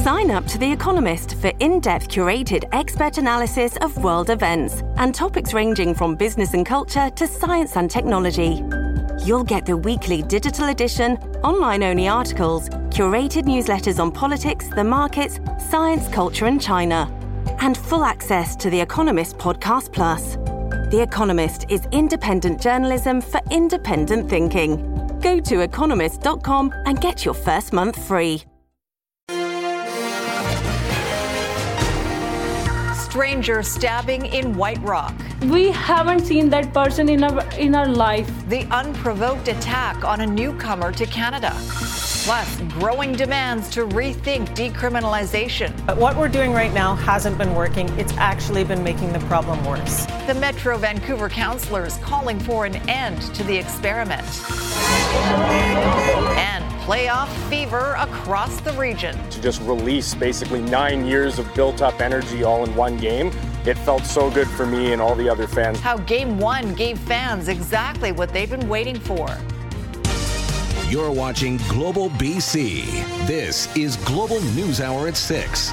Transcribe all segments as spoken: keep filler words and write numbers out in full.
Sign up to The Economist for in-depth curated expert analysis of world events and topics ranging from business and culture to science and technology. You'll get the weekly digital edition, online-only articles, curated newsletters on politics, the markets, science, culture and China, and full access to The Economist Podcast Plus. The Economist is independent journalism for independent thinking. Go to economist dot com and get your first month free. Stranger stabbing in White Rock. We haven't seen that person in our in our life. The unprovoked attack on a newcomer to Canada. Plus, growing demands to rethink decriminalization. But what we're doing right now hasn't been working. It's actually been making the problem worse. The Metro Vancouver councillors calling for an end to the experiment. And playoff fever across the region. To just release basically nine years of built-up energy all in one game, it felt so good for me and all the other fans. How Game one gave fans exactly what they've been waiting for. You're watching Global B C. This is Global News Hour at six.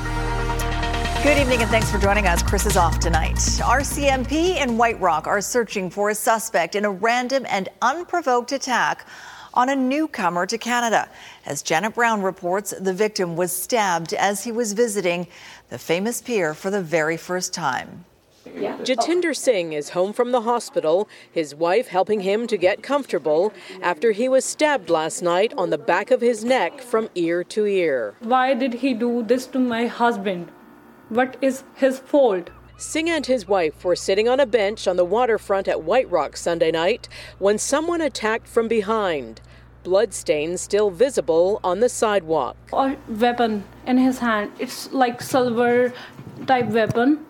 Good evening and thanks for joining us. Chris is off tonight. R C M P and White Rock are searching for a suspect in a random and unprovoked attack on a newcomer to Canada. As Janet Brown reports, the victim was stabbed as he was visiting the famous pier for the very first time. Yeah. Jatinder Singh is home from the hospital, his wife helping him to get comfortable after he was stabbed last night on the back of his neck from ear to ear. Why did he do this to my husband? What is his fault? Singh and his wife were sitting on a bench on the waterfront at White Rock Sunday night when someone attacked from behind. Bloodstains still visible on the sidewalk. A weapon in his hand. It's like silver type weapon.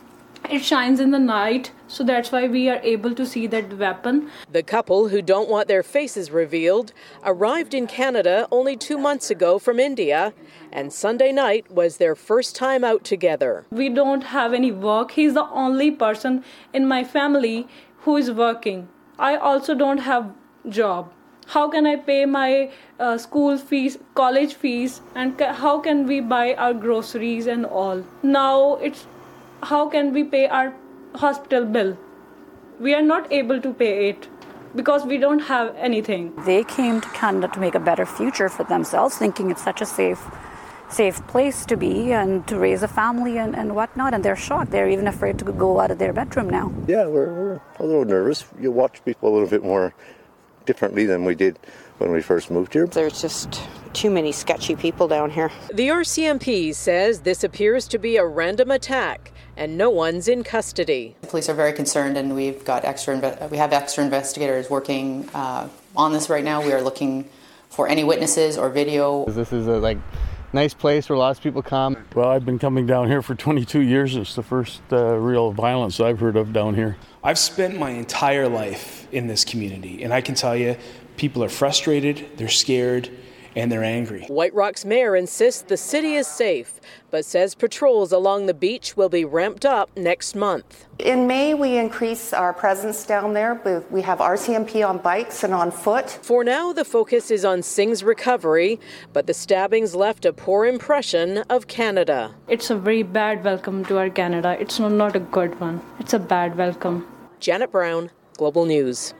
It shines in the night, so that's why we are able to see that weapon. The couple, who don't want their faces revealed, arrived in Canada only two months ago from India, and Sunday night was their first time out together. We don't have any work. He's the only person in my family who is working. I also don't have job. How can I pay my uh, school fees, college fees, and ca- how can we buy our groceries and all? Now it's how can we pay our hospital bill? We are not able to pay it because we don't have anything. They came to Canada to make a better future for themselves, thinking it's such a safe safe place to be and to raise a family and, and whatnot, and they're shocked. They're even afraid to go out of their bedroom now. Yeah, we're, we're a little nervous. You watch people a little bit more differently than we did when we first moved here. There's just too many sketchy people down here. The R C M P says this appears to be a random attack and no one's in custody. The police are very concerned, and we've got extra we have extra investigators working uh, on this right now. We are looking for any witnesses or video. This is a like nice place where lots of people come. Well, I've been coming down here for twenty-two years. It's the first uh, real violence I've heard of down here. I've spent my entire life in this community, and I can tell you, people are frustrated, they're scared, and they're angry. White Rock's mayor insists the city is safe, but says patrols along the beach will be ramped up next month. In May, we increase our presence down there. We have R C M P on bikes and on foot. For now, the focus is on Singh's recovery, but the stabbings left a poor impression of Canada. It's a very bad welcome to our Canada. It's not a good one. It's a bad welcome. Janet Brown, Global News.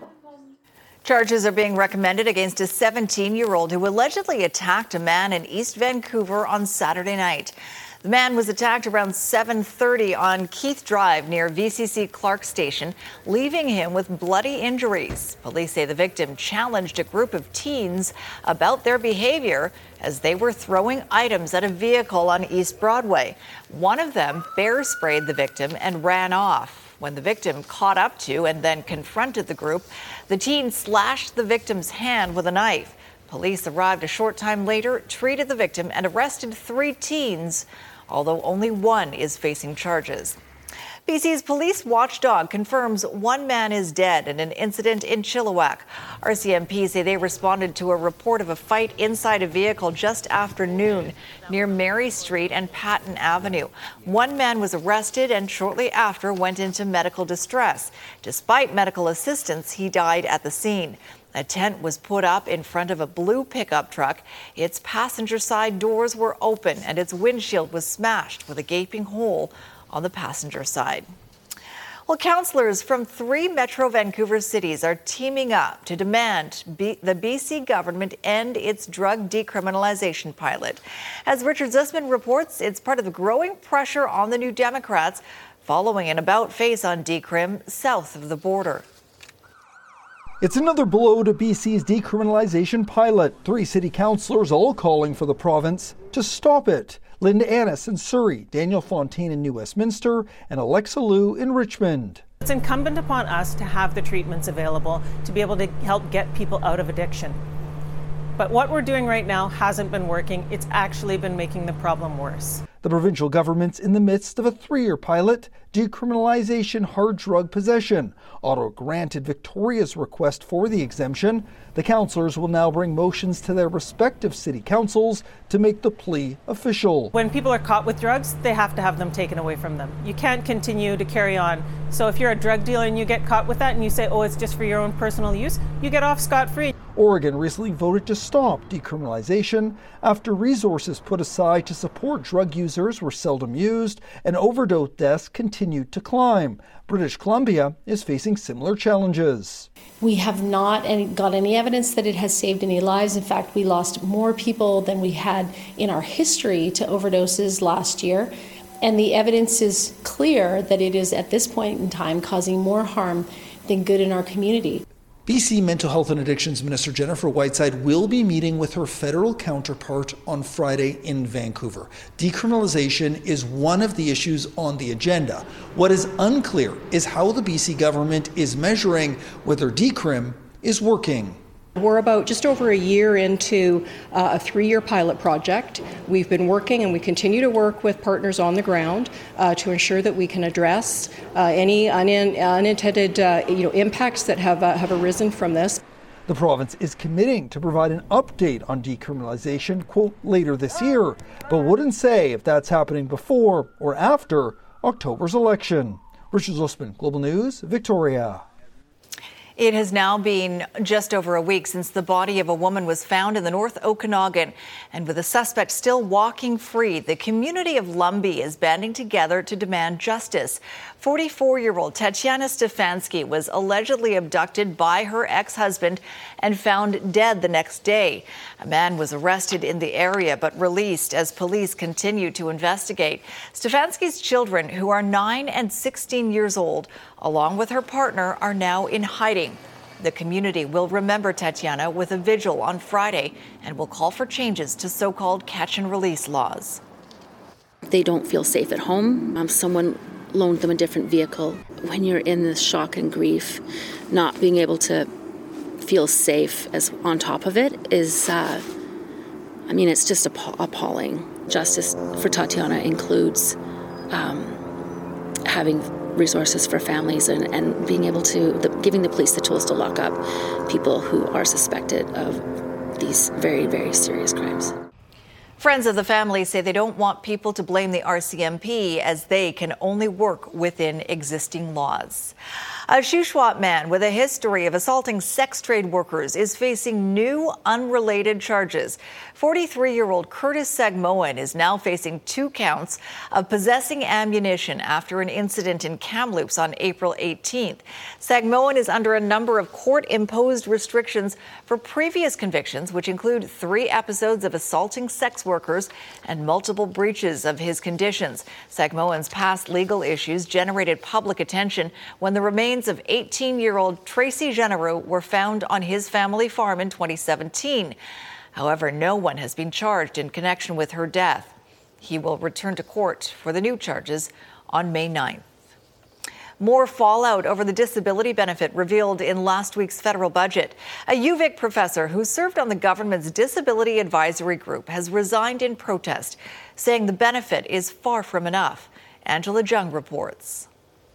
Charges are being recommended against a seventeen-year-old who allegedly attacked a man in East Vancouver on Saturday night. The man was attacked around seven thirty on Keith Drive near V C C Clark Station, leaving him with bloody injuries. Police say the victim challenged a group of teens about their behavior as they were throwing items at a vehicle on East Broadway. One of them bear sprayed the victim and ran off. When the victim caught up to and then confronted the group, the teen slashed the victim's hand with a knife. Police arrived a short time later, treated the victim, and arrested three teens, although only one is facing charges. B C's police watchdog confirms one man is dead in an incident in Chilliwack. R C M P say they responded to a report of a fight inside a vehicle just after noon near Mary Street and Patton Avenue. One man was arrested and shortly after went into medical distress. Despite medical assistance, he died at the scene. A tent was put up in front of a blue pickup truck. Its passenger side doors were open and its windshield was smashed with a gaping hole on the passenger side. Well, councillors from three Metro Vancouver cities are teaming up to demand B- the B C government end its drug decriminalization pilot. As Richard Zussman reports, it's part of the growing pressure on the New Democrats following an about-face on decrim south of the border. It's another blow to B C's decriminalization pilot. Three city councillors all calling for the province to stop it. Linda Annis in Surrey, Daniel Fontaine in New Westminster, and Alexa Liu in Richmond. It's incumbent upon us to have the treatments available to be able to help get people out of addiction. But what we're doing right now hasn't been working. It's actually been making the problem worse. The provincial government's in the midst of a three-year pilot, decriminalization hard drug possession. Ottawa granted Victoria's request for the exemption. The councillors will now bring motions to their respective city councils to make the plea official. When people are caught with drugs, they have to have them taken away from them. You can't continue to carry on. So if you're a drug dealer and you get caught with that and you say, oh, it's just for your own personal use, you get off scot-free. Oregon recently voted to stop decriminalization after resources put aside to support drug users were seldom used and overdose deaths continued to climb. British Columbia is facing similar challenges. We have not any, got any evidence that it has saved any lives. In fact, we lost more people than we had in our history to overdoses last year. And the evidence is clear that it is at this point in time causing more harm than good in our community. B C Mental Health and Addictions Minister Jennifer Whiteside will be meeting with her federal counterpart on Friday in Vancouver. Decriminalization is one of the issues on the agenda. What is unclear is how the B C government is measuring whether decrim is working. We're about just over a year into uh, a three-year pilot project. We've been working and we continue to work with partners on the ground uh, to ensure that we can address uh, any un- unintended uh, you know, impacts that have, uh, have arisen from this. The province is committing to provide an update on decriminalization, quote, later this year, but wouldn't say if that's happening before or after October's election. Richard Zussman, Global News, Victoria. It has now been just over a week since the body of a woman was found in the North Okanagan. And with the suspect still walking free, the community of Lumbee is banding together to demand justice. forty-four-year-old Tatiana Stefanski was allegedly abducted by her ex-husband and found dead the next day. A man was arrested in the area but released as police continue to investigate. Stefanski's children, who are nine and sixteen years old, along with her partner, are now in hiding. The community will remember Tatiana with a vigil on Friday and will call for changes to so-called catch and release laws. They don't feel safe at home. Um, someone loaned them a different vehicle. When you're in this shock and grief, not being able to feel safe as on top of it is, uh, I mean, it's just app- appalling. Justice for Tatiana includes um, having resources for families and, and being able to, the, giving the police the tools to lock up people who are suspected of these very, very serious crimes. Friends of the family say they don't want people to blame the R C M P as they can only work within existing laws. A Shuswap man with a history of assaulting sex trade workers is facing new unrelated charges. forty-three-year-old Curtis Sagmoan is now facing two counts of possessing ammunition after an incident in Kamloops on April eighteenth. Sagmoan is under a number of court-imposed restrictions for previous convictions, which include three episodes of assaulting sex workers and multiple breaches of his conditions. Sagmoan's past legal issues generated public attention when the remains of eighteen-year-old Tracy Genereux were found on his family farm in twenty seventeen. However, no one has been charged in connection with her death. He will return to court for the new charges on May ninth. More fallout over the disability benefit revealed in last week's federal budget. A U Vic professor who served on the government's disability advisory group has resigned in protest, saying the benefit is far from enough. Angela Jung reports.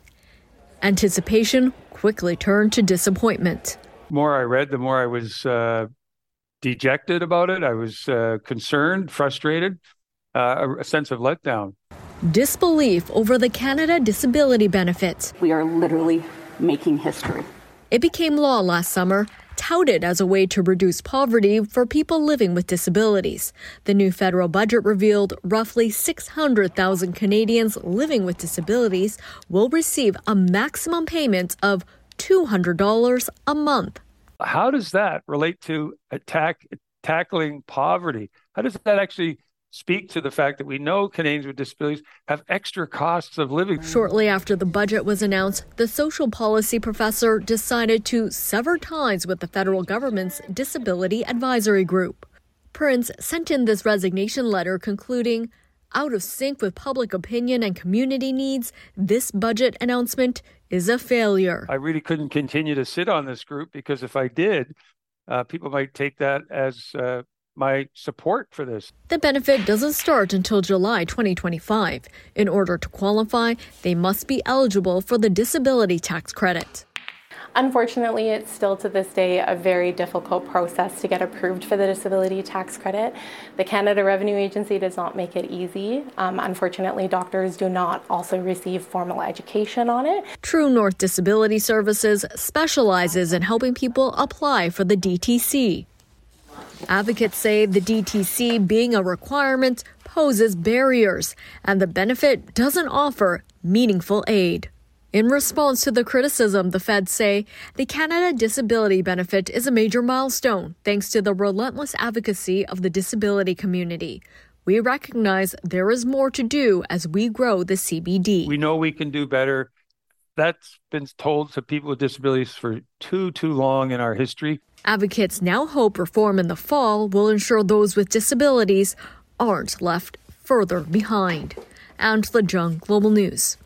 Anticipation quickly turned to disappointment. The more I read, the more I was uh, dejected about it. I was uh, concerned, frustrated, uh, a sense of letdown. Disbelief over the Canada Disability Benefit. We are literally making history. It became law last summer, touted as a way to reduce poverty for people living with disabilities. The new federal budget revealed roughly six hundred thousand Canadians living with disabilities will receive a maximum payment of two hundred dollars a month. How does that relate to attack, tackling poverty? How does that actually speak to the fact that we know Canadians with disabilities have extra costs of living? Shortly after the budget was announced, the social policy professor decided to sever ties with the federal government's Disability Advisory Group. Prince sent in this resignation letter concluding, out of sync with public opinion and community needs, this budget announcement is a failure. I really couldn't continue to sit on this group because if I did, uh, people might take that as uh, my support for this. The benefit doesn't start until July twenty twenty-five. In order to qualify, they must be eligible for the disability tax credit. Unfortunately, it's still to this day a very difficult process to get approved for the disability tax credit. The Canada Revenue Agency does not make it easy. Um, unfortunately, doctors do not also receive formal education on it. True North Disability Services specializes in helping people apply for the D T C. Advocates say the D T C being a requirement poses barriers, and the benefit doesn't offer meaningful aid. In response to the criticism, the feds say the Canada Disability Benefit is a major milestone thanks to the relentless advocacy of the disability community. We recognize there is more to do as we grow the C B D. We know we can do better. That's been told to people with disabilities for too, too long in our history. Advocates now hope reform in the fall will ensure those with disabilities aren't left further behind. Angela Jung, Global News.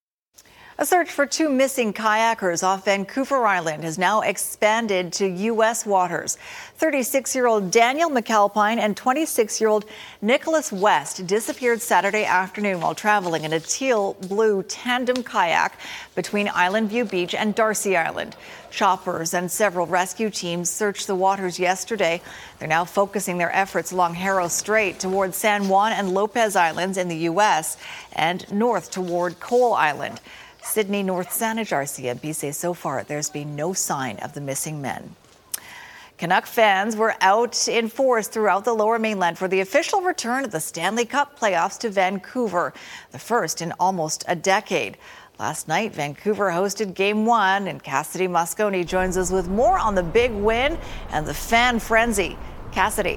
A search for two missing kayakers off Vancouver Island has now expanded to U S waters. thirty-six-year-old Daniel McAlpine and twenty-six-year-old Nicholas West disappeared Saturday afternoon while traveling in a teal-blue tandem kayak between Island View Beach and Darcy Island. Choppers and several rescue teams searched the waters yesterday. They're now focusing their efforts along Harrow Strait toward San Juan and Lopez Islands in the U S and north toward Cole Island. Sydney North Saanich R C M P say so far there's been no sign of the missing men. Canuck fans were out in force throughout the Lower Mainland for the official return of the Stanley Cup playoffs to Vancouver, the first in almost a decade. Last night, Vancouver hosted Game One, and Cassidy Mosconi joins us with more on the big win and the fan frenzy. Cassidy.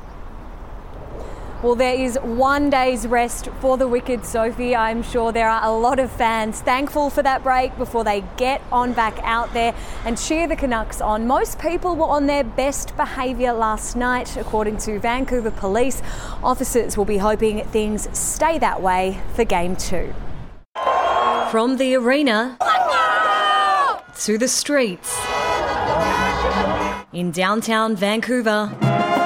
Well, there is one day's rest for the Wicked, Sophie. I'm sure there are a lot of fans thankful for that break before they get on back out there and cheer the Canucks on. Most people were on their best behaviour last night, according to Vancouver Police. Officers will be hoping things stay that way for Game Two. From the arena to the streets in downtown Vancouver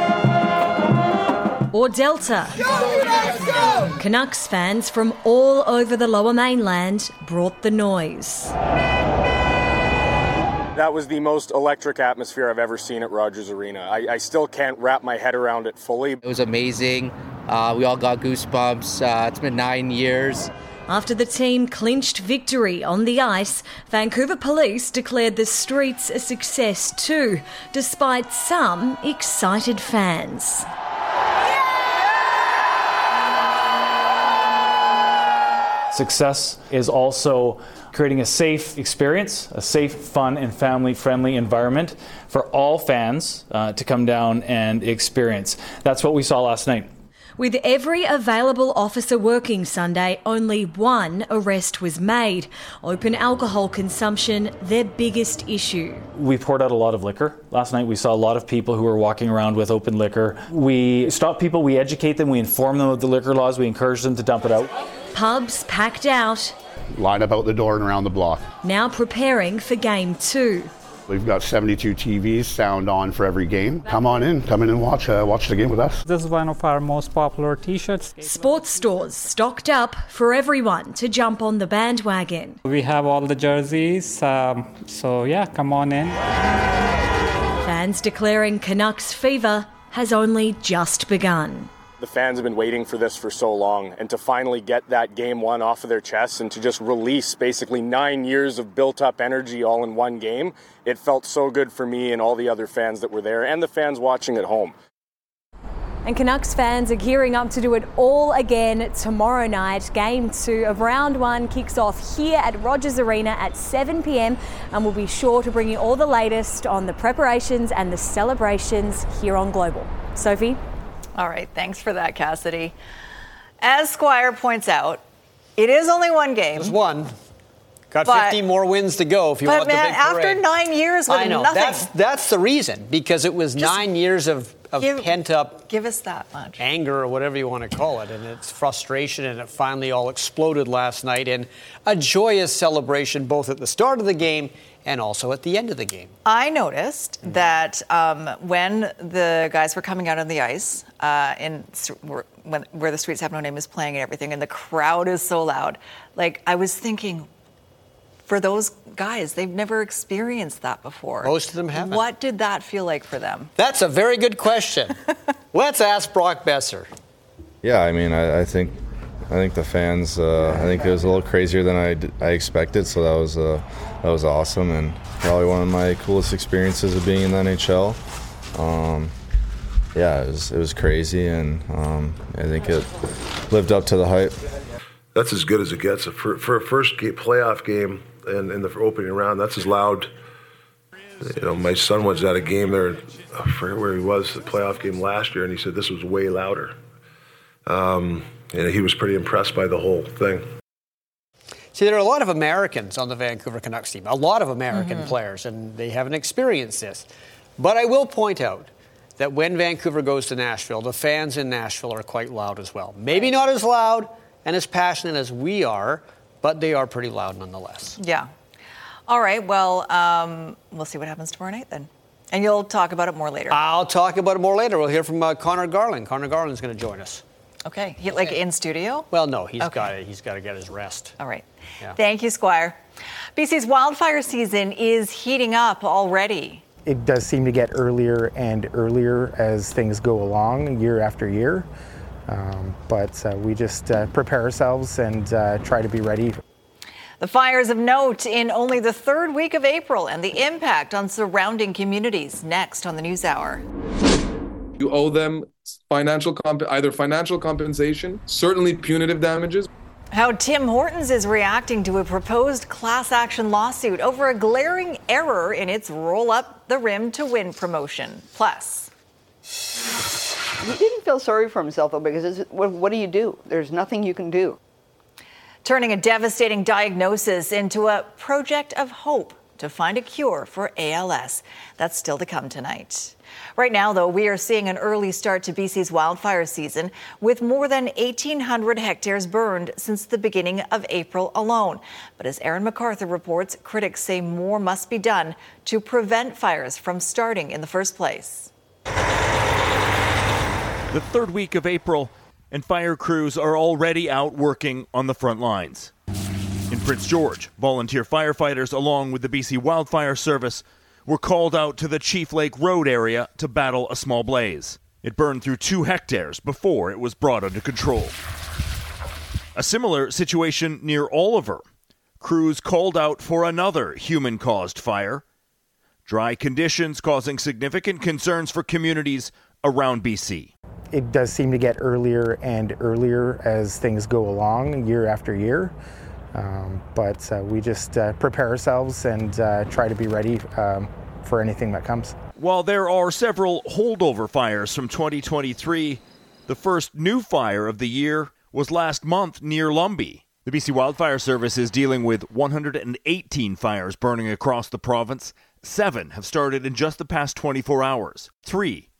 or Delta, Canucks fans from all over the Lower Mainland brought the noise. That was the most electric atmosphere I've ever seen at Rogers Arena. I, I still can't wrap my head around it fully. It was amazing. Uh, we all got goosebumps. Uh, it's been nine years. After the team clinched victory on the ice, Vancouver Police declared the streets a success too, despite some excited fans. Success is also creating a safe experience, a safe, fun, and family-friendly environment for all fans uh, to come down and experience. That's what we saw last night. With every available officer working Sunday, only one arrest was made. Open alcohol consumption, their biggest issue. We poured out a lot of liquor. Last night we saw a lot of people who were walking around with open liquor. We stop people, we educate them, we inform them of the liquor laws, we encourage them to dump it out. Pubs packed out. Line up out the door and around the block. Now preparing for Game Two. We've got seventy-two T Vs, sound on for every game. Come on in, come in and watch uh, watch the game with us. This is one of our most popular t-shirts. Sports stores stocked up for everyone to jump on the bandwagon. We have all the jerseys, um, so yeah, come on in. Fans declaring Canucks fever has only just begun. The fans have been waiting for this for so long, and to finally get that game one off of their chests and to just release basically nine years of built-up energy all in one game, it felt so good for me and all the other fans that were there and the fans watching at home. And Canucks fans are gearing up to do it all again tomorrow night. Game two of round one kicks off here at Rogers Arena at seven p.m. and we'll be sure to bring you all the latest on the preparations and the celebrations here on Global. Sophie? All right, thanks for that, Cassidy. As Squire points out, it is only one game. Just one. Got but, fifty more wins to go if you but want man, the big parade. After nine years with I know. nothing. That's, that's the reason, because it was Just nine years of, of give, pent-up give us that much. anger or whatever you want to call it, and it's frustration, and it finally all exploded last night in a joyous celebration both at the start of the game and also at the end of the game. I noticed mm-hmm. that um, when the guys were coming out on the ice, uh, in when, where the Streets Have No Name is playing and everything, and the crowd is so loud, like I was thinking, for those guys, they've never experienced that before. Most of them haven't. What did that feel like for them? That's a very good question. Let's ask Brock Boeser. Yeah, I mean, I, I think I think the fans, uh, I think it was a little crazier than I, I expected, so that was uh, that was awesome, and probably one of my coolest experiences of being in the N H L. Um, yeah, it was it was crazy, and um, I think it lived up to the hype. That's as good as it gets. For, for a first game, playoff game and in the opening round, that's as loud. You know, my son was at a game there, I forget where he was, the playoff game last year, and he said this was way louder. Um, and he was pretty impressed by the whole thing. See, there are a lot of Americans on the Vancouver Canucks team, a lot of American mm-hmm. players, and they haven't experienced this. But I will point out that when Vancouver goes to Nashville, the fans in Nashville are quite loud as well. Maybe not as loud and as passionate as we are, but they are pretty loud nonetheless. Yeah. All right, well, um, we'll see what happens tomorrow night then. And you'll talk about it more later. I'll talk about it more later. We'll hear from uh, Connor Garland. Connor Garland's going to join us. Okay, he, like in studio? Well, no, he's okay. got he's got to get his rest. All right. Yeah. Thank you, Squire. B C's wildfire season is heating up already. It does seem to get earlier and earlier as things go along, year after year. Um, but uh, we just uh, prepare ourselves and uh, try to be ready. The fires of note in only the third week of April and the impact on surrounding communities. Next on the NewsHour. You owe them financial comp- either financial compensation, certainly punitive damages. How Tim Hortons is reacting to a proposed class action lawsuit over a glaring error in its roll up the rim to win promotion. Plus, he didn't feel sorry for himself, though, because it's, what, what do you do? There's nothing you can do. Turning a devastating diagnosis into a project of hope to find a cure for A L S. That's still to come tonight. Right now, though, we are seeing an early start to B C's wildfire season with more than eighteen hundred hectares burned since the beginning of April alone. But as Aaron MacArthur reports, critics say more must be done to prevent fires from starting in the first place. The third week of April, and fire crews are already out working on the front lines. In Prince George, volunteer firefighters along with the B C Wildfire Service were called out to the Chief Lake Road area to battle a small blaze. It burned through two hectares before it was brought under control. A similar situation near Oliver. Crews called out for another human-caused fire. Dry conditions causing significant concerns for communities around B C. It does seem to get earlier and earlier as things go along, year after year. Um, but uh, we just uh, prepare ourselves and uh, try to be ready um, for anything that comes. While there are several holdover fires from twenty twenty-three, the first new fire of the year was last month near Lumby. The B C Wildfire Service is dealing with one hundred eighteen fires burning across the province. Seven have started in just the past twenty-four hours. Three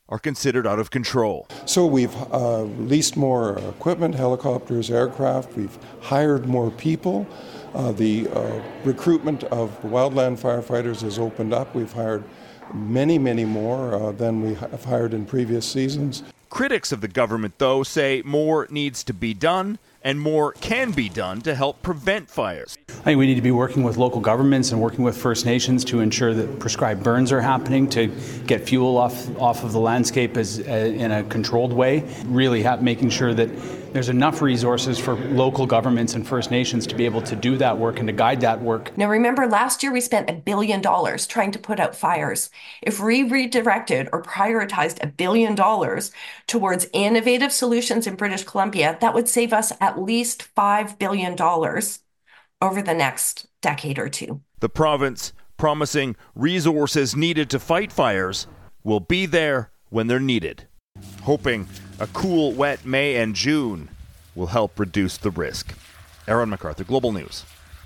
are considered out of control. So we've uh, leased more equipment, helicopters, aircraft. We've hired more people. Uh, the uh, recruitment of wildland firefighters has opened up. We've hired many, many more uh, than we have hired in previous seasons. Critics of the government, though, say more needs to be done and more can be done to help prevent fires. I think we need to be working with local governments and working with First Nations to ensure that prescribed burns are happening, to get fuel off off of the landscape as, uh, in a controlled way, really ha- making sure that there's enough resources for local governments and First Nations to be able to do that work and to guide that work. Now remember, last year we spent a billion dollars trying to put out fires. If we redirected or prioritized a billion dollars towards innovative solutions in British Columbia, that would save us at least five billion dollars over the next decade or two. The province promising resources needed to fight fires will be there when they're needed, hoping a cool, wet May and June will help reduce the risk. Aaron MacArthur, Global News.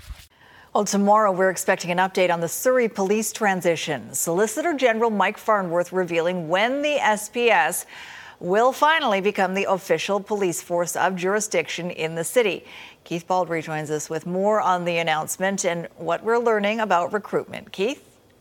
Well, tomorrow we're expecting an update on the Surrey police transition. Solicitor General Mike Farnworth revealing when the S P S will finally become the official police force of jurisdiction in the city. Keith Baldry joins us with more on the announcement and what we're learning about recruitment. Keith?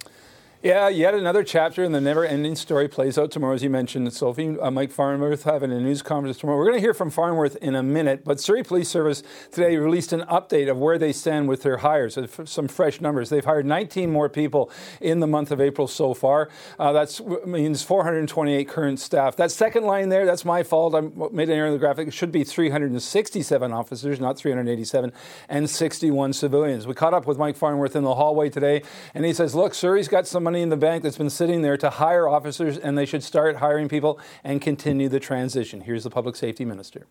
Yeah, yet another chapter in the never-ending story plays out tomorrow, as you mentioned, Sophie. Uh, Mike Farnworth having a news conference tomorrow. We're going to hear from Farnworth in a minute, but Surrey Police Service today released an update of where they stand with their hires. Some fresh numbers. They've hired nineteen more people in the month of April so far. Uh, that means four hundred twenty-eight current staff. That second line there, that's my fault. I made an error in the graphic. It should be three hundred sixty-seven officers, not three hundred eighty-seven, and sixty-one civilians. We caught up with Mike Farnworth in the hallway today, and he says, look, Surrey's got some money in the bank that's been sitting there to hire officers, and they should start hiring people and continue the transition. Here's the Public Safety Minister.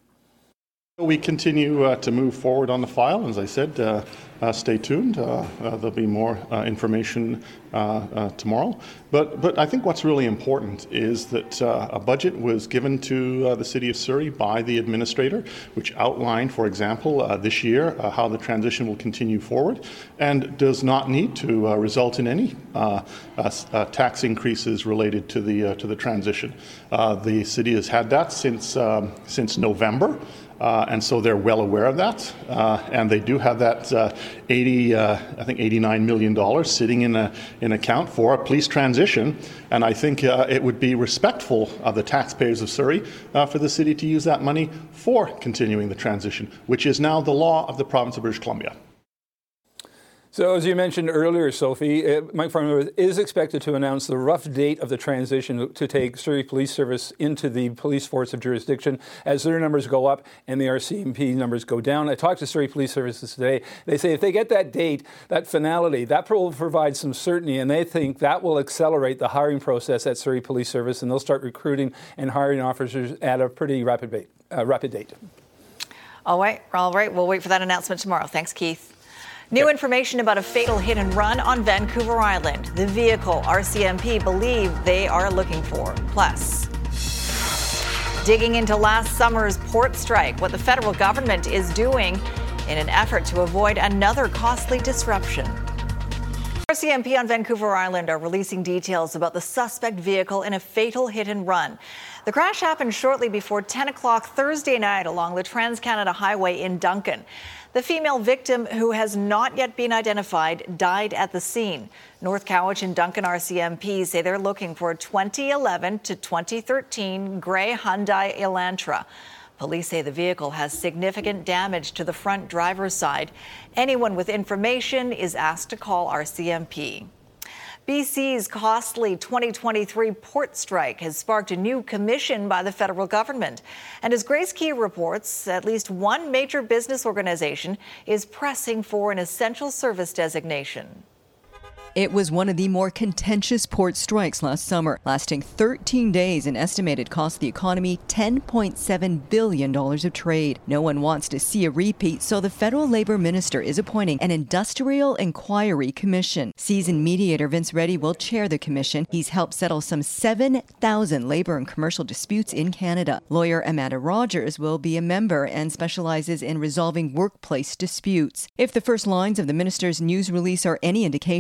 We continue uh, to move forward on the file. As I said, uh, uh, stay tuned. Uh, uh, there'll be more uh, information uh, uh, tomorrow. But but I think what's really important is that uh, a budget was given to uh, the City of Surrey by the Administrator, which outlined, for example, uh, this year uh, how the transition will continue forward, and does not need to uh, result in any uh, uh, uh, tax increases related to the uh, to the transition. Uh, the City has had that since um, since November. Uh, and so they're well aware of that, uh, and they do have that uh, eighty, uh, I think eighty-nine million dollars sitting in a in account for a police transition. And I think uh, it would be respectful of the taxpayers of Surrey uh, for the city to use that money for continuing the transition, which is now the law of the province of British Columbia. So, as you mentioned earlier, Sophie, uh, Mike Farnworth is expected to announce the rough date of the transition to take Surrey Police Service into the police force of jurisdiction as their numbers go up and the R C M P numbers go down. I talked to Surrey Police Services today. They say if they get that date, that finality, that will provide some certainty, and they think that will accelerate the hiring process at Surrey Police Service, and they'll start recruiting and hiring officers at a pretty rapid date. Uh, rapid date. All right, all right. We'll wait for that announcement tomorrow. Thanks, Keith. New information about a fatal hit and run on Vancouver Island. The vehicle R C M P believe they are looking for. Plus, digging into last summer's port strike, what the federal government is doing in an effort to avoid another costly disruption. R C M P on Vancouver Island are releasing details about the suspect vehicle in a fatal hit and run. The crash happened shortly before ten o'clock Thursday night along the Trans-Canada Highway in Duncan. The female victim, who has not yet been identified, died at the scene. North Cowichan and Duncan R C M P say they're looking for a twenty eleven to twenty thirteen grey Hyundai Elantra. Police say the vehicle has significant damage to the front driver's side. Anyone with information is asked to call R C M P. B C's costly twenty twenty-three port strike has sparked a new commission by the federal government. And as Grace Key reports, at least one major business organization is pressing for an essential service designation. It was one of the more contentious port strikes last summer, lasting thirteen days and estimated cost the economy ten point seven billion dollars of trade. No one wants to see a repeat, so the federal labor minister is appointing an industrial inquiry commission. Seasoned mediator Vince Reddy will chair the commission. He's helped settle some seven thousand labor and commercial disputes in Canada. Lawyer Amanda Rogers will be a member and specializes in resolving workplace disputes. If the first lines of the minister's news release are any indication, it's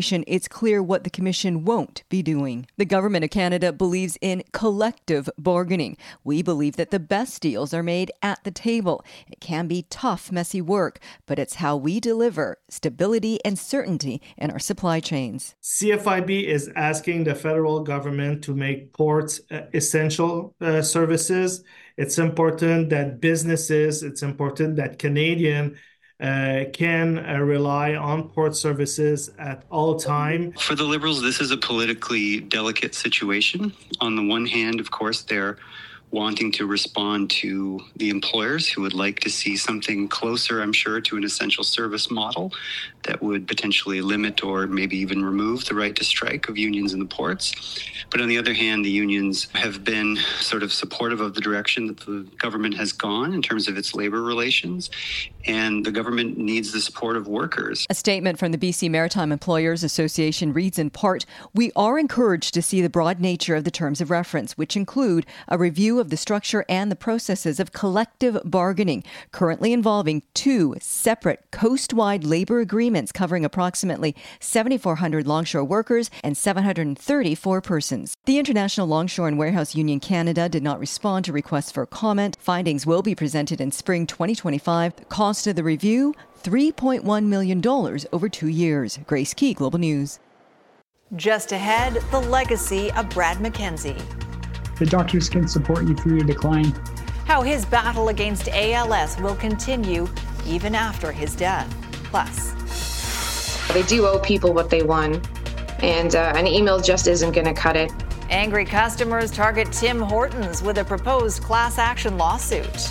it's clear what the Commission won't be doing. The Government of Canada believes in collective bargaining. We believe that the best deals are made at the table. It can be tough, messy work, but it's how we deliver stability and certainty in our supply chains. C F I B is asking the federal government to make ports essential uh, services. It's important that businesses, it's important that Canadian uh, can uh, rely on port services at all time. For the Liberals, this is a politically delicate situation. On the one hand, of course, they're wanting to respond to the employers who would like to see something closer, I'm sure, to an essential service model that would potentially limit or maybe even remove the right to strike of unions in the ports. But on the other hand, the unions have been sort of supportive of the direction that the government has gone in terms of its labor relations, and the government needs the support of workers. A statement from the B C Maritime Employers Association reads in part, "We are encouraged to see the broad nature of the terms of reference, which include a review of the structure and the processes of collective bargaining, currently involving two separate coast-wide labor agreements covering approximately seven thousand four hundred longshore workers and seven hundred thirty-four persons." The International Longshore and Warehouse Union Canada did not respond to requests for comment. Findings will be presented in spring twenty twenty-five. The cost of the review, three point one million dollars over two years. Grace Key, Global News. Just ahead, the legacy of Brad McKenzie. The doctors can support you through your decline. How his battle against A L S will continue even after his death. Plus, they do owe people what they won, and uh, an email just isn't going to cut it. Angry customers target Tim Hortons with a proposed class action lawsuit.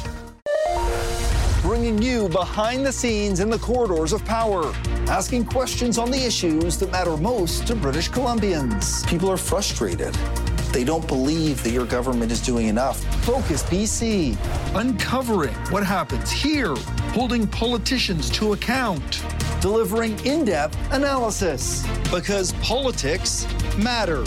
Bringing you behind the scenes in the corridors of power, asking questions on the issues that matter most to British Columbians. People are frustrated. They don't believe that your government is doing enough. Focus B C. Uncovering what happens here, holding politicians to account, delivering in-depth analysis, because politics matter.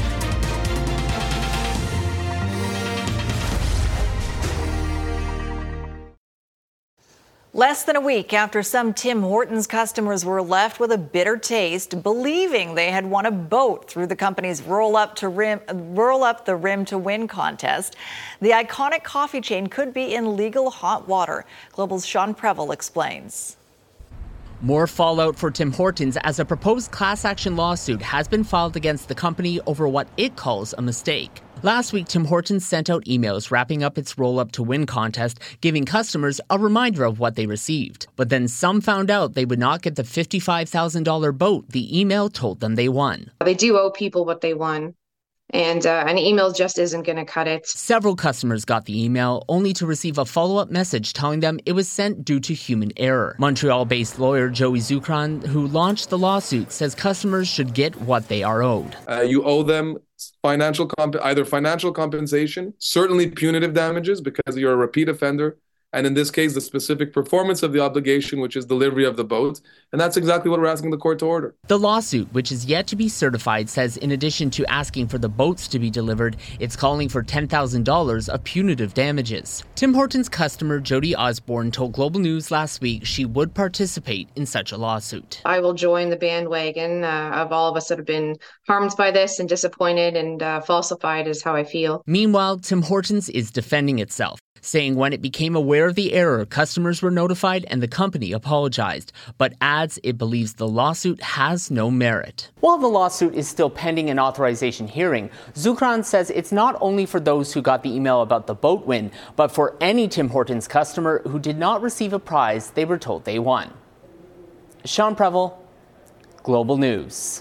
Less than a week after some Tim Hortons customers were left with a bitter taste, believing they had won a boat through the company's Roll Up to Rim, Roll Up the Rim to Win contest, the iconic coffee chain could be in legal hot water. Global's Sean Preble explains. More fallout for Tim Hortons as a proposed class action lawsuit has been filed against the company over what it calls a mistake. Last week, Tim Hortons sent out emails wrapping up its Roll Up to Win contest, giving customers a reminder of what they received. But then some found out they would not get the fifty-five thousand dollars boat the email told them they won. They do owe people what they won, and uh, an email just isn't going to cut it. Several customers got the email, only to receive a follow-up message telling them it was sent due to human error. Montreal-based lawyer Joey Zukran, who launched the lawsuit, says customers should get what they are owed. Uh, you owe them financial comp- either financial compensation, certainly punitive damages because you're a repeat offender, and in this case, the specific performance of the obligation, which is delivery of the boat. And that's exactly what we're asking the court to order. The lawsuit, which is yet to be certified, says in addition to asking for the boats to be delivered, it's calling for ten thousand dollars of punitive damages. Tim Hortons customer Jody Osborne told Global News last week she would participate in such a lawsuit. I will join the bandwagon uh, of all of us that have been harmed by this and disappointed and uh, falsified is how I feel. Meanwhile, Tim Hortons is defending itself, saying when it became aware of the error, customers were notified and the company apologized, but adds it believes the lawsuit has no merit. While the lawsuit is still pending an authorization hearing, Zukran says it's not only for those who got the email about the boat win, but for any Tim Hortons customer who did not receive a prize they were told they won. Sean Preble, Global News.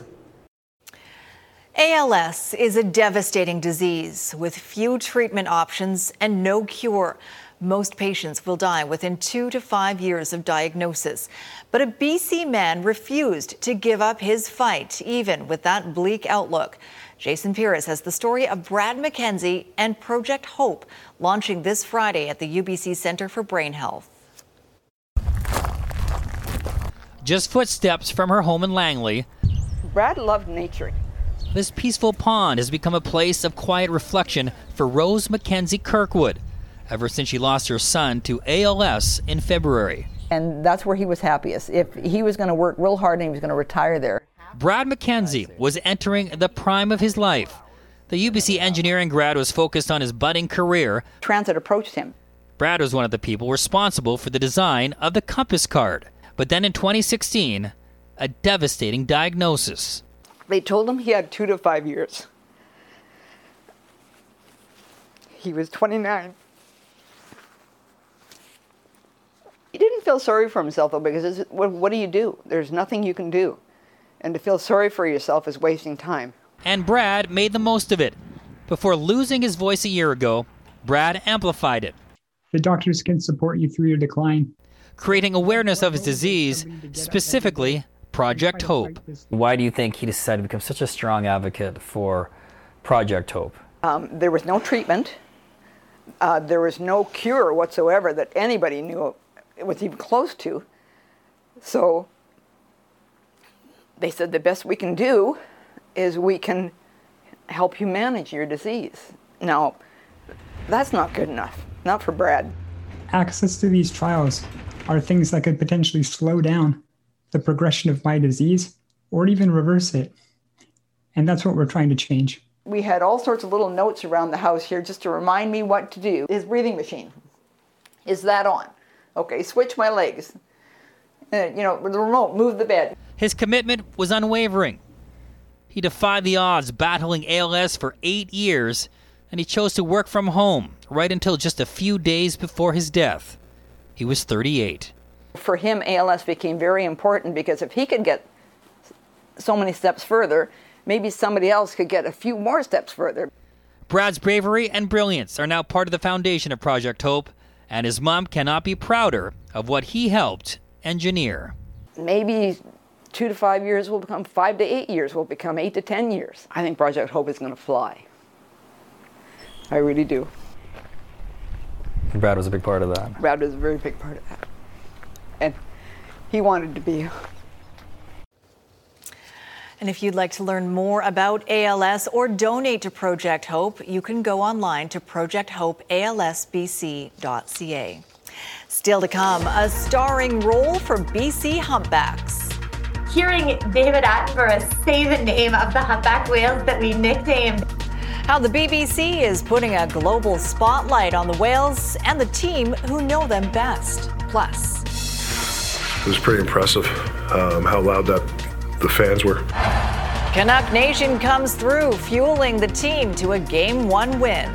A L S is a devastating disease with few treatment options and no cure. Most patients will die within two to five years of diagnosis. But a B C man refused to give up his fight, even with that bleak outlook. Jason Pires has the story of Brad McKenzie and Project Hope, launching this Friday at the U B C Centre for Brain Health. Just footsteps from her home in Langley, Brad loved nature. This peaceful pond has become a place of quiet reflection for Rose McKenzie Kirkwood, ever since she lost her son to A L S in February. And that's where he was happiest. If he was going to work real hard and he was going to retire there. Brad McKenzie was entering the prime of his life. The U B C engineering grad was focused on his budding career. Transit approached him. Brad was one of the people responsible for the design of the Compass card. But then in twenty sixteen, a devastating diagnosis. They told him he had two to five years. He was twenty-nine. He didn't feel sorry for himself, though, because it's, what, what do you do? There's nothing you can do. And to feel sorry for yourself is wasting time. And Brad made the most of it. Before losing his voice a year ago, Brad amplified it. The doctors can support you through your decline. Creating awareness of his disease, specifically Project Hope. Why do you think he decided to become such a strong advocate for Project Hope? Um, there was no treatment. Uh, there was no cure whatsoever that anybody knew it was even close to. So they said the best we can do is we can help you manage your disease. Now, that's not good enough, not for Brad. Access to these trials are things that could potentially slow down the progression of my disease or even reverse it. And that's what we're trying to change. We had all sorts of little notes around the house here just to remind me what to do. His breathing machine, is that on? Okay, switch my legs. Uh, you know, with the remote, move the bed. His commitment was unwavering. He defied the odds, battling A L S for eight years, and he chose to work from home right until just a few days before his death. He was thirty-eight. For him, A L S became very important because if he could get so many steps further, maybe somebody else could get a few more steps further. Brad's bravery and brilliance are now part of the foundation of Project Hope, and his mom cannot be prouder of what he helped engineer. Maybe two to five years will become five to eight years, will become eight to ten years. I think Project Hope is going to fly. I really do. Brad was a big part of that. Brad was a very big part of that. And he wanted to be. And if you'd like to learn more about A L S or donate to Project Hope, you can go online to project hope A L S B C dot C A. Still to come, a starring role for B C humpbacks. Hearing David Attenborough say the name of the humpback whales that we nicknamed. How the B B C is putting a global spotlight on the whales and the team who know them best. Plus, it was pretty impressive um, how loud that the fans were. Canuck Nation comes through, fueling the team to a game one win.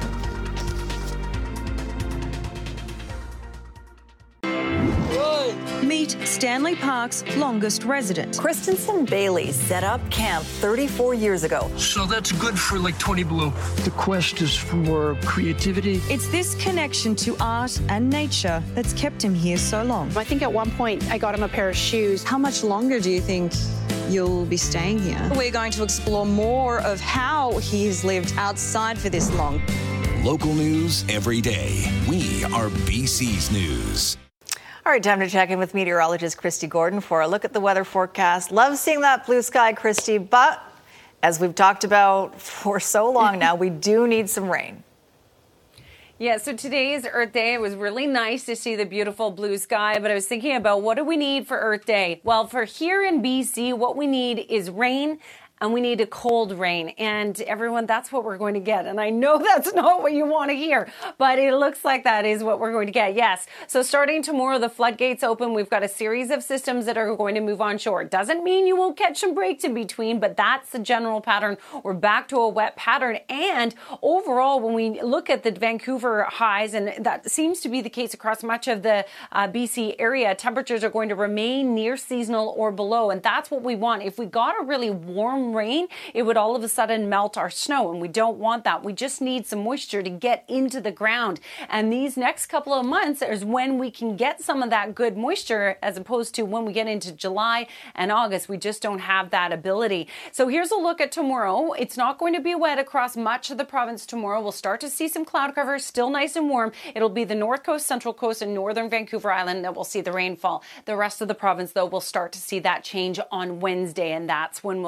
Meet Stanley Park's longest resident. Christensen Bailey set up camp thirty-four years ago. So that's good for like twenty below. The quest is for creativity. It's this connection to art and nature that's kept him here so long. I think at one point I got him a pair of shoes. How much longer do you think you'll be staying here? We're going to explore more of how he has lived outside for this long. Local news every day. We are B C's News. All right, time to check in with meteorologist Christy Gordon for a look at the weather forecast. Love seeing that blue sky, Christy, but as we've talked about for so long now, we do need some rain. Yeah, so today is Earth Day. It was really nice to see the beautiful blue sky, but I was thinking about what do we need for Earth Day? Well, for here in B C, what we need is rain. And we need a cold rain. And everyone, that's what we're going to get. And I know that's not what you want to hear, but it looks like that is what we're going to get. Yes. So starting tomorrow, the floodgates open. We've got a series of systems that are going to move on shore. Doesn't mean you won't catch some breaks in between, but that's the general pattern. We're back to a wet pattern. And overall, when we look at the Vancouver highs, and that seems to be the case across much of the uh, B C area, temperatures are going to remain near seasonal or below. And that's what we want. If we got a really warm rain, it would all of a sudden melt our snow, and we don't want that. We just need some moisture to get into the ground. And these next couple of months is when we can get some of that good moisture, as opposed to when we get into July and August. We just don't have that ability. So here's a look at tomorrow. It's not going to be wet across much of the province tomorrow. We'll start to see some cloud cover, still nice and warm. It'll be the north coast, central coast, and northern Vancouver Island that will see the rainfall. The rest of the province, though, will start to see that change on Wednesday, and that's when we'll start to see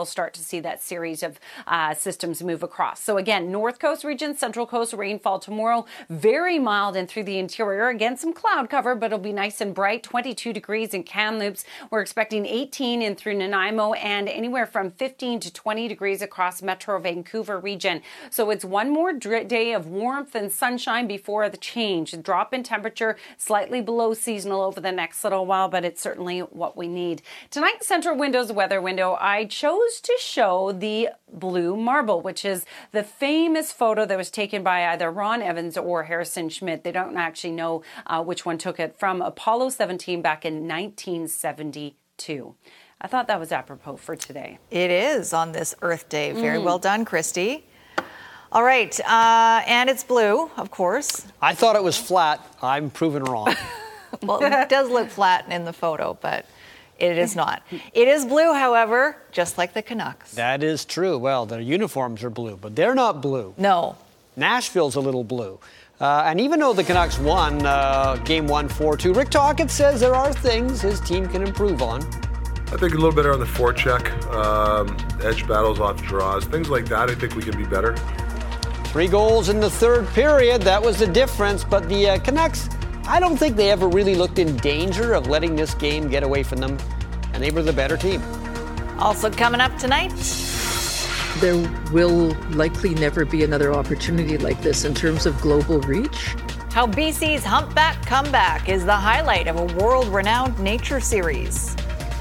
see that series of uh, systems move across. So again, North Coast region, Central Coast rainfall tomorrow, very mild and through the interior. Again, some cloud cover, but it'll be nice and bright. twenty-two degrees in Kamloops. We're expecting eighteen in through Nanaimo and anywhere from fifteen to twenty degrees across Metro Vancouver region. So it's one more day of warmth and sunshine before the change. A drop in temperature, slightly below seasonal over the next little while, but it's certainly what we need. Tonight, Central Windows weather window, I chose to show the blue marble, which is the famous photo that was taken by either Ron Evans or Harrison Schmidt. They don't actually know uh, which one took it, from Apollo seventeen back in nineteen seventy-two. I thought that was apropos for today. It is on this Earth Day. Very Mm. well done, Christy. All right, uh, and it's blue, of course. I thought it was flat. I'm proven wrong. Well, it does look flat in the photo, but it is not. It is blue, however, just like the Canucks. That is true. Well, their uniforms are blue, but they're not blue. No. Nashville's a little blue. Uh, and even though the Canucks won uh, game one four two, Rick Tocchet says there are things his team can improve on. I think a little better on the forecheck, um, edge battles off draws, things like that. I think we can be better. Three goals in the third period. That was the difference. But the uh, Canucks, I don't think they ever really looked in danger of letting this game get away from them. And they were the better team. Also coming up tonight, there will likely never be another opportunity like this in terms of global reach. how B C's Humpback Comeback is the highlight of a world-renowned nature series.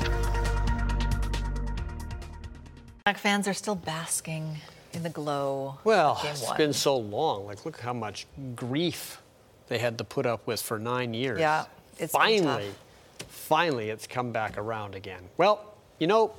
Fans are still basking in the glow. Well, Game it's one. been so long. Like, look how much grief they had to put up with for nine years. Yeah, it's been finally, finally, it's come back around again. Well, you know,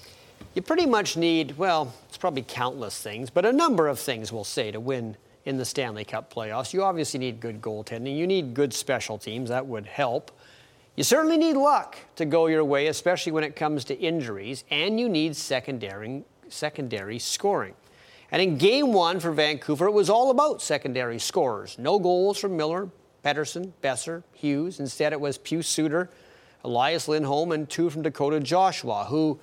you pretty much need, well, it's probably countless things, but a number of things we'll say to win in the Stanley Cup playoffs. You obviously need good goaltending. You need good special teams. That would help. You certainly need luck to go your way, especially when it comes to injuries, and you need secondary, secondary scoring. And in game one for Vancouver, it was all about secondary scorers. No goals from Miller, Pettersson, Besser, Hughes. Instead, it was Pius Suter, Elias Lindholm, and two from Dakota Joshua, who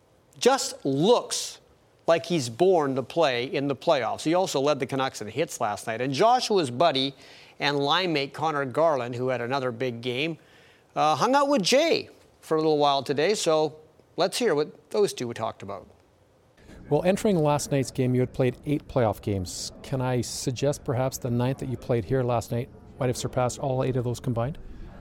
just looks like he's born to play in the playoffs. He also led the Canucks in hits last night. And Joshua's buddy and line mate Connor Garland, who had another big game, Uh, hung out with Jay for a little while today, so let's hear what those two talked about. Well, entering last night's game, you had played eight playoff games. Can I suggest perhaps the ninth that you played here last night might have surpassed all eight of those combined?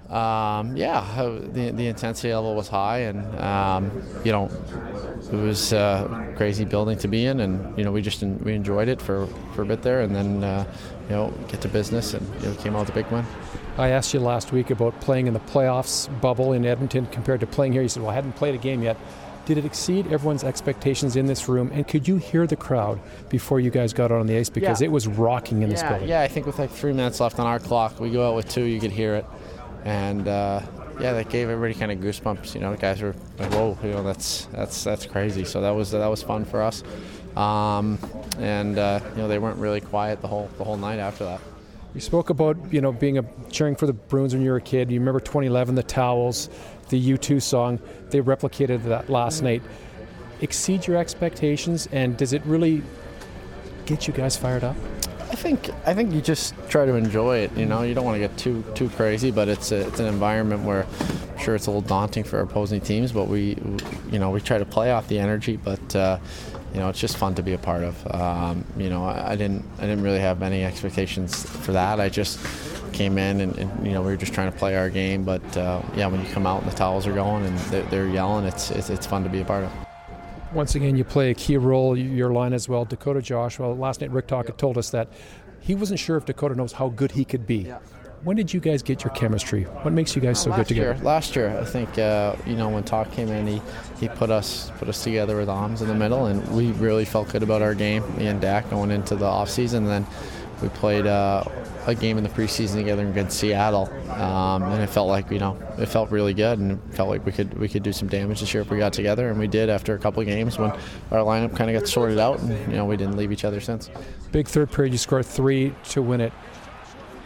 Um, yeah, the the intensity level was high, and um, you know, it was a crazy building to be in, and you know, we just we enjoyed it for, for a bit there, and then uh, you know, get to business, and you know, came out with a big win. I asked you last week about playing in the playoffs bubble in Edmonton compared to playing here. You said, well, I hadn't played a game yet. Did it exceed everyone's expectations in this room? And could you hear the crowd before you guys got out on the ice? Because Yeah. it was rocking in yeah, this building. Yeah, I think with like three minutes left on our clock, we go out with two, you could hear it. And uh, yeah, that gave everybody kind of goosebumps. You know, the guys were like, whoa, you know, that's that's that's crazy. So that was that was fun for us. Um, and uh, you know, they weren't really quiet the whole the whole night after that. You spoke about, you know, being a cheering for the Bruins when you were a kid. You remember twenty eleven, the Towels, the U two song. They replicated that last night. Exceed your expectations, and does it really get you guys fired up? I think I think you just try to enjoy it. You know, you don't want to get too too crazy, but it's a, it's an environment where I'm sure it's a little daunting for opposing teams. But we, you know, we try to play off the energy. But uh, you know, it's just fun to be a part of. Um, you know, I, I didn't I didn't really have many expectations for that. I just came in and, and you know, we were just trying to play our game. But uh, yeah, when you come out and the Towels are going and they're, they're yelling, it's, it's it's fun to be a part of. Once again, you play a key role, your line as well. Dakota Joshua, last night Rick Tocchet told us that he wasn't sure if Dakota knows how good he could be. Yeah. When did you guys get your chemistry? What makes you guys so last good together? Year, last year, I think, uh, you know, when Toc came in, he, he put us put us together with Oms in the middle, and we really felt good about our game, me and Dak, going into the offseason. And then we played uh, a game in the preseason together against Seattle, um, and it felt like, you know, it felt really good, and it felt like we could we could do some damage this year if we got together, and we did after a couple of games when our lineup kind of got sorted out, and you know, we didn't leave each other since. Big third period, you scored three to win it.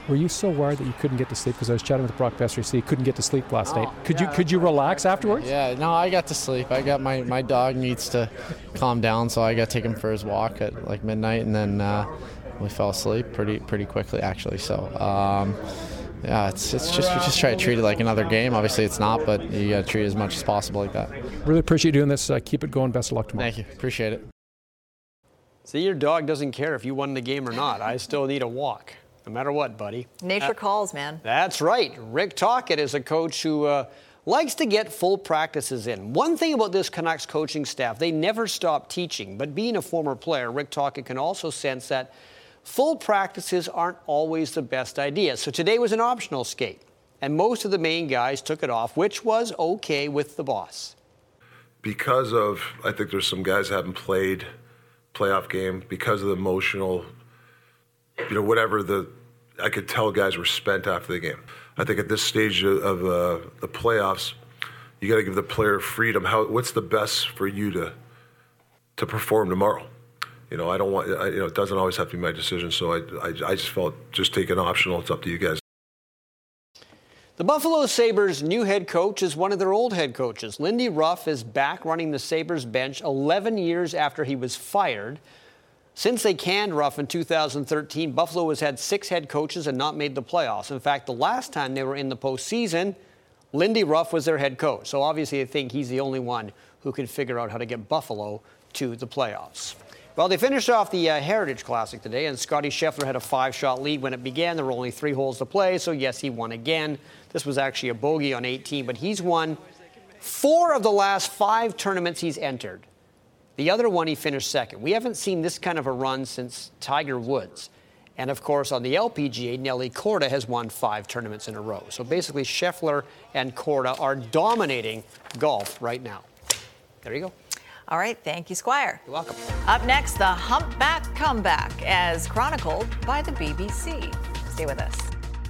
Were you so worried that you couldn't get to sleep? Because I was chatting with Brock Besser, he couldn't get to sleep last Oh, night. Could yeah, you could you relax afterwards? Yeah, no, I got to sleep. I got my, my dog needs to calm down, so I got to take him for his walk at like midnight, and then uh, we fell asleep pretty pretty quickly actually. So um, yeah, it's it's just we just try to treat it like another game. Obviously, it's not, but you got to treat it as much as possible like that. Really appreciate you doing this. Uh, keep it going. Best of luck tomorrow. Thank you. Appreciate it. See, your dog doesn't care if you won the game or not. I still need a walk, no matter what, buddy. Nature uh, calls, man. That's right. Rick Tocchet is a coach who uh, likes to get full practices in. One thing about this Canucks coaching staff, they never stop teaching. But being a former player, Rick Tocchet can also sense that full practices aren't always the best idea. So today was an optional skate, and most of the main guys took it off, which was okay with the boss. Because of, I think there's some guys haven't played playoff game because of the emotional, you know, whatever the, I could tell guys were spent after the game. I think at this stage of, of uh, the playoffs, you got to give the player freedom. How, what's the best for you to to perform tomorrow? You know, I don't want, I, you know, it doesn't always have to be my decision. So I, I, I just felt just take an optional. It's up to you guys. The Buffalo Sabres' new head coach is one of their old head coaches. Lindy Ruff is back running the Sabres bench eleven years after he was fired. Since they canned Ruff in two thousand thirteen, Buffalo has had six head coaches and not made the playoffs. In fact, the last time they were in the postseason, Lindy Ruff was their head coach. So obviously they think he's the only one who can figure out how to get Buffalo to the playoffs. Well, they finished off the uh, Heritage Classic today, and Scotty Scheffler had a five-shot lead when it began. There were only three holes to play, so yes, he won again. This was actually a bogey on eighteen, but he's won four of the last five tournaments he's entered. The other one, he finished second. We haven't seen this kind of a run since Tiger Woods. And, of course, on the L P G A, Nelly Korda has won five tournaments in a row. So basically, Scheffler and Korda are dominating golf right now. There you go. All right, thank you, Squire. You're welcome. Up next, the humpback comeback, as chronicled by the B B C. Stay with us.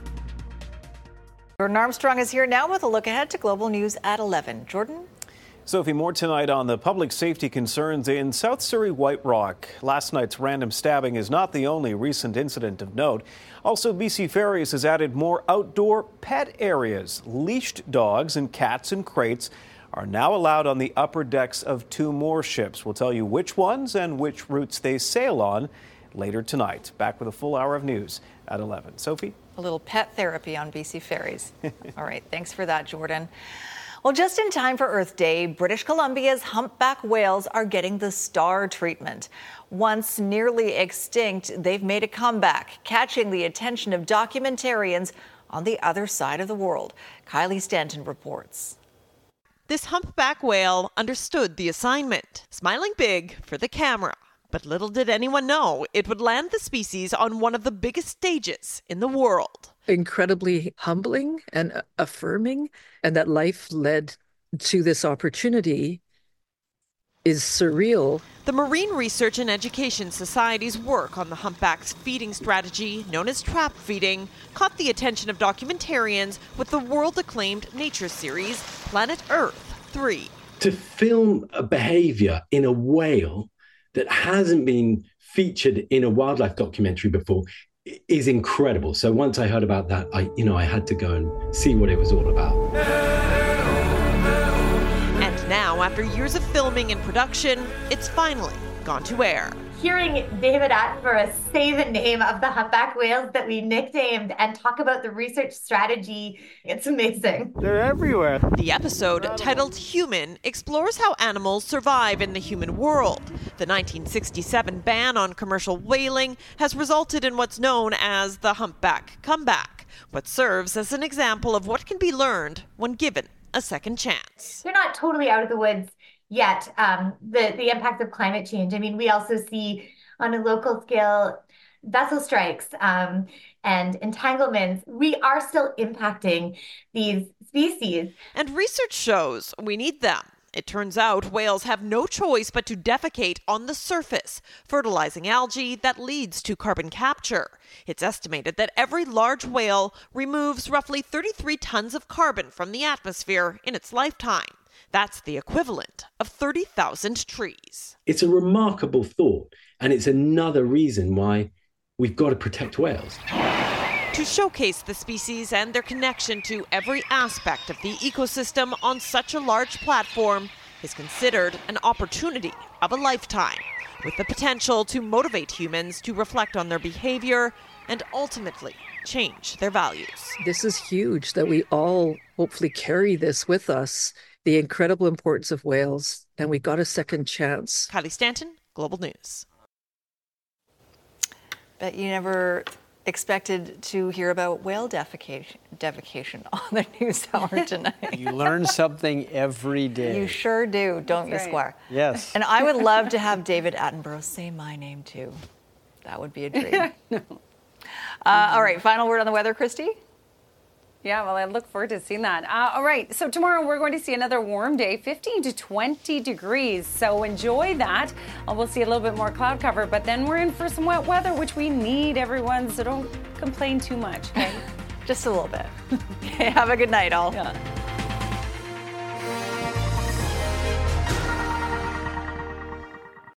Jordan Armstrong is here now with a look ahead to global news at eleven. Jordan? Sophie, more tonight on the public safety concerns in South Surrey White Rock. Last night's random stabbing is not the only recent incident of note. Also, B C Ferries has added more outdoor pet areas. Leashed dogs and cats in crates are now allowed on the upper decks of two more ships. We'll tell you which ones and which routes they sail on later tonight. Back with a full hour of news at eleven. Sophie? A little pet therapy on B C Ferries. All right, thanks for that, Jordan. Well, just in time for Earth Day, British Columbia's humpback whales are getting the star treatment. Once nearly extinct, they've made a comeback, catching the attention of documentarians on the other side of the world. Kylie Stanton reports. This humpback whale understood the assignment, smiling big for the camera. But little did anyone know it would land the species on one of the biggest stages in the world. Incredibly humbling and affirming, and that life led to this opportunity is surreal. The Marine Research and Education Society's work on the humpback's feeding strategy, known as trap feeding, caught the attention of documentarians with the world-acclaimed nature series Planet Earth three. To film a behavior in a whale that hasn't been featured in a wildlife documentary before is incredible. So once I heard about that, I, you know, I had to go and see what it was all about. And now, after years of filming and production, it's finally gone to air. Hearing David Attenborough say the name of the humpback whales that we nicknamed and talk about the research strategy, it's amazing. They're everywhere. The episode, titled Human, explores how animals survive in the human world. The nineteen sixty-seven ban on commercial whaling has resulted in what's known as the humpback comeback, but serves as an example of what can be learned when given a second chance. They're not totally out of the woods yet, um, the, the impact of climate change. I mean, we also see on a local scale vessel strikes um, and entanglements. We are still impacting these species. And research shows we need them. It turns out whales have no choice but to defecate on the surface, fertilizing algae that leads to carbon capture. It's estimated that every large whale removes roughly thirty-three tons of carbon from the atmosphere in its lifetime. That's the equivalent of thirty thousand trees. It's a remarkable thought, and it's another reason why we've got to protect whales. To showcase the species and their connection to every aspect of the ecosystem on such a large platform is considered an opportunity of a lifetime, with the potential to motivate humans to reflect on their behavior and ultimately change their values. This is huge that we all hopefully carry this with us, the incredible importance of whales, and we got a second chance. Kylie Stanton, Global News. Bet you never expected to hear about whale defecation, defecation on the news hour tonight. You learn something every day. You sure do, don't That's you, right. Squire? Yes. And I would love to have David Attenborough say my name too. That would be a dream. No. Uh, all right, final word on the weather, Christy? Yeah, well, I look forward to seeing that. Uh, all right, so tomorrow we're going to see another warm day, fifteen to twenty degrees. So enjoy that. Uh, we'll see a little bit more cloud cover, but then we're in for some wet weather, which we need, everyone. So don't complain too much, okay? Just a little bit. Okay, have a good night, all. Yeah.